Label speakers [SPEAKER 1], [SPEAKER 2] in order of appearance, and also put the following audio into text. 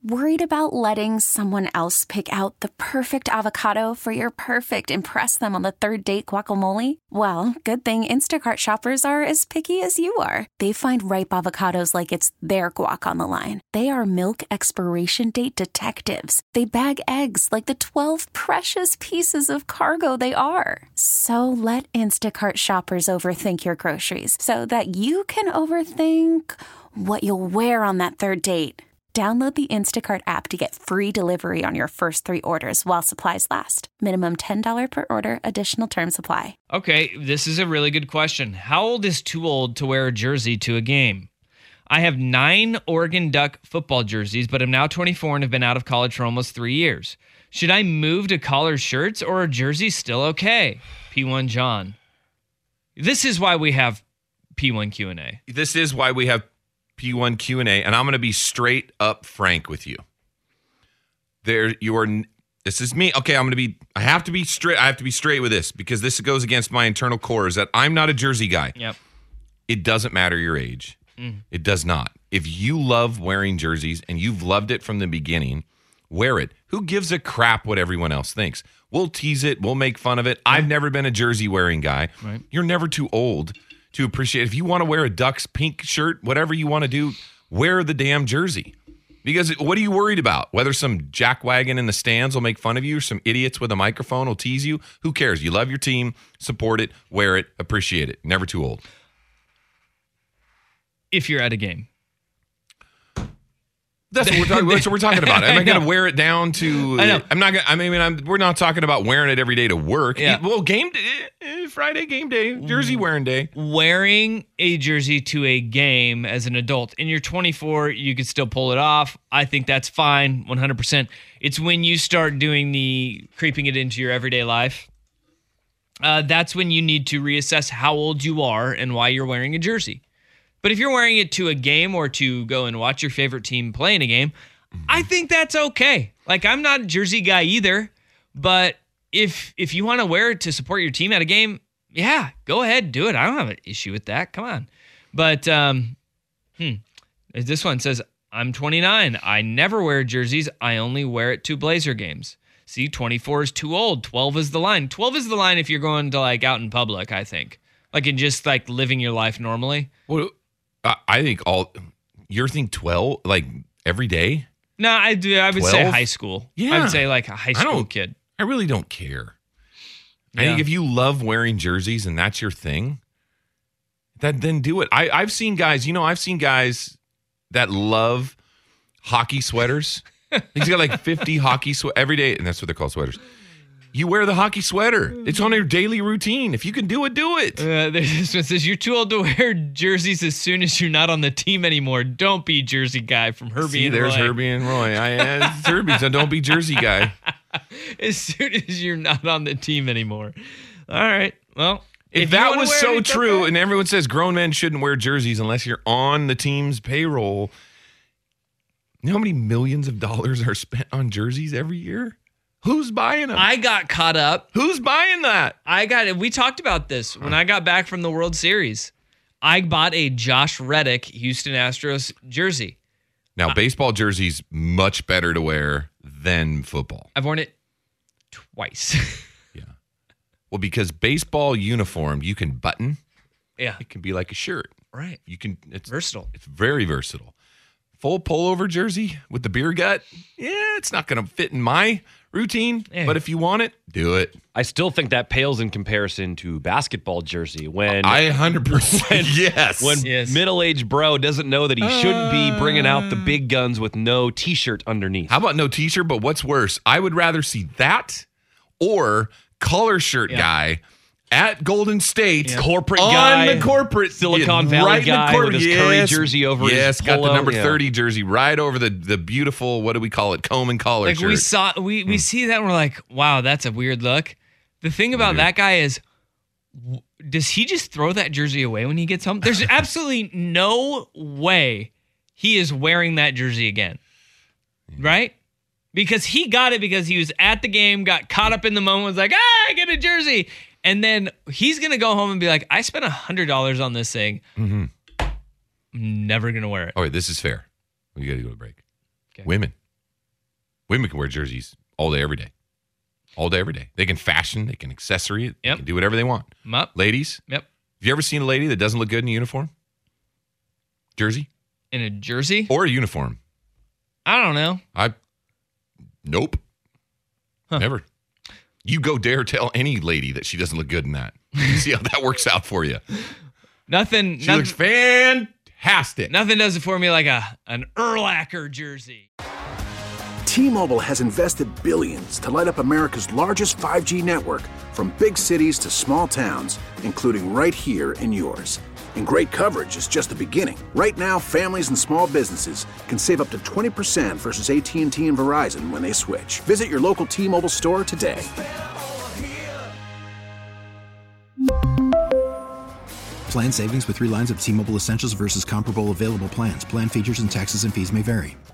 [SPEAKER 1] Worried about letting someone else pick out the perfect avocado for your perfect impress them on the third date guacamole? Well, good thing Instacart shoppers are as picky as you are. They find ripe avocados like it's their guac on the line. They are milk expiration date detectives. They bag eggs like the 12 precious pieces of cargo they are. So let Instacart shoppers overthink your groceries so that you can overthink what you'll wear on that third date. Download the Instacart app to get free delivery on your first 3 orders while supplies last. Minimum $10 per order. Additional terms apply.
[SPEAKER 2] Okay, this is a really good question. How old is too old to wear a jersey to a game? I have 9 Oregon Duck football jerseys, but I'm now 24 and have been out of college for almost 3 years. Should I move to collared shirts or are jerseys still okay? P1 John. This is why we have P1 Q&A.
[SPEAKER 3] This is why we have P1 Q&A, and I'm going to be straight up frank with you. This is me. Okay, I have to be straight with this because this goes against my internal core is that I'm not a jersey guy.
[SPEAKER 2] Yep.
[SPEAKER 3] It doesn't matter your age. It does not. If you love wearing jerseys and you've loved it from the beginning, wear it. Who gives a crap what everyone else thinks? We'll tease it. We'll make fun of it. I've never been a jersey wearing guy.
[SPEAKER 2] Right.
[SPEAKER 3] You're never too old to appreciate. If you want to wear a Ducks pink shirt, whatever you want to do, wear the damn jersey. Because what are you worried about? Whether some jackwagon in the stands will make fun of you or some idiots with a microphone will tease you? Who cares? You love your team, support it, wear it, appreciate it. Never too old.
[SPEAKER 2] If you're at a game.
[SPEAKER 3] That's what we're talking about. Am I going to wear it down to?
[SPEAKER 2] I know.
[SPEAKER 3] I'm not going. I mean, we're not talking about wearing it every day to work.
[SPEAKER 2] Yeah.
[SPEAKER 3] Well, game day, Friday game day, jersey wearing day.
[SPEAKER 2] Wearing a jersey to a game as an adult, and you're 24, you can still pull it off. I think that's fine, 100%. It's when you start doing creeping it into your everyday life. That's when you need to reassess how old you are and why you're wearing a jersey. But if you're wearing it to a game or to go and watch your favorite team play in a game, I think that's okay. Like, I'm not a jersey guy either, but if you want to wear it to support your team at a game, yeah, go ahead, do it. I don't have an issue with that. Come on. But this one says, I'm 29. I never wear jerseys. I only wear it to Blazer games. See, 24 is too old. 12 is the line. 12 is the line if you're going to like out in public, I think. Like in just like living your life normally.
[SPEAKER 3] Well, I think you're thinking 12, like every day?
[SPEAKER 2] No, I would
[SPEAKER 3] 12?
[SPEAKER 2] say high school.
[SPEAKER 3] Yeah.
[SPEAKER 2] I would say like a high school kid.
[SPEAKER 3] I really don't care.
[SPEAKER 2] Yeah.
[SPEAKER 3] I think if you love wearing jerseys and that's your thing, then do it. I've seen guys that love hockey sweaters. He's got like 50 hockey every day, and that's what they're called, sweaters. You wear the hockey sweater. It's on your daily routine. If you can do it, do it.
[SPEAKER 2] This one says, you're too old to wear jerseys as soon as you're not on the team anymore. Don't be jersey guy from Herbie and Roy.
[SPEAKER 3] There's Herbie and Roy. It's Herbie, so don't be jersey guy.
[SPEAKER 2] As soon as you're not on the team anymore. All right. Well,
[SPEAKER 3] if that was so true, and everyone says grown men shouldn't wear jerseys unless you're on the team's payroll, you know how many millions of dollars are spent on jerseys every year? Who's buying them?
[SPEAKER 2] I got caught up.
[SPEAKER 3] Who's buying that?
[SPEAKER 2] We talked about this when I got back from the World Series. I bought a Josh Reddick Houston Astros jersey.
[SPEAKER 3] Now, baseball jersey's much better to wear than football.
[SPEAKER 2] I've worn it twice.
[SPEAKER 3] Yeah. Well, because baseball uniform, you can button.
[SPEAKER 2] Yeah.
[SPEAKER 3] It can be like a shirt.
[SPEAKER 2] Right.
[SPEAKER 3] It's
[SPEAKER 2] versatile.
[SPEAKER 3] It's very versatile. Full pullover jersey with the beer gut. Yeah, it's not going to fit in my routine, but if you want it, do it.
[SPEAKER 4] I still think that pales in comparison to basketball jersey when
[SPEAKER 3] I 100% yes.
[SPEAKER 4] When middle-aged bro doesn't know that he shouldn't be bringing out the big guns with no t-shirt underneath.
[SPEAKER 3] How about no t-shirt? But what's worse? I would rather see that or collar shirt guy at Golden State,
[SPEAKER 4] corporate
[SPEAKER 3] on
[SPEAKER 4] guy,
[SPEAKER 3] the corporate
[SPEAKER 4] Silicon Valley guy with his Curry jersey over his polo.
[SPEAKER 3] Got the number 30 jersey right over the beautiful, what do we call it, comb and collar
[SPEAKER 2] like
[SPEAKER 3] shirt.
[SPEAKER 2] We see that and we're like, wow, that's a weird look. The thing about that guy is, does he just throw that jersey away when he gets home? There's absolutely no way he is wearing that jersey again, right? Because he got it because he was at the game, got caught up in the moment, was like, I get a jersey. And then he's going to go home and be like, I spent $100 on this thing. Mm-hmm. I'm never going to wear it.
[SPEAKER 3] All right, this is fair. We got to go to break.
[SPEAKER 2] Okay.
[SPEAKER 3] Women, Women can wear jerseys all day, every day. All day, every day. They can fashion. They can accessory it. They
[SPEAKER 2] Yep.
[SPEAKER 3] can do whatever they want.
[SPEAKER 2] Yep.
[SPEAKER 3] Ladies,
[SPEAKER 2] Yep.
[SPEAKER 3] have you ever seen a lady that doesn't look good in a uniform? Jersey?
[SPEAKER 2] In a jersey?
[SPEAKER 3] Or a uniform?
[SPEAKER 2] I don't know.
[SPEAKER 3] Nope. Never. You go dare tell any lady that she doesn't look good in that. See how that works out for you.
[SPEAKER 2] Nothing.
[SPEAKER 3] She looks fantastic.
[SPEAKER 2] Nothing does it for me like an Urlacher jersey.
[SPEAKER 5] T-Mobile has invested billions to light up America's largest 5G network, from big cities to small towns, including right here in yours. And great coverage is just the beginning. Right now, families and small businesses can save up to 20% versus AT&T and Verizon when they switch. Visit your local T-Mobile store today.
[SPEAKER 6] Plan savings with 3 lines of T-Mobile Essentials versus comparable available plans. Plan features and taxes and fees may vary.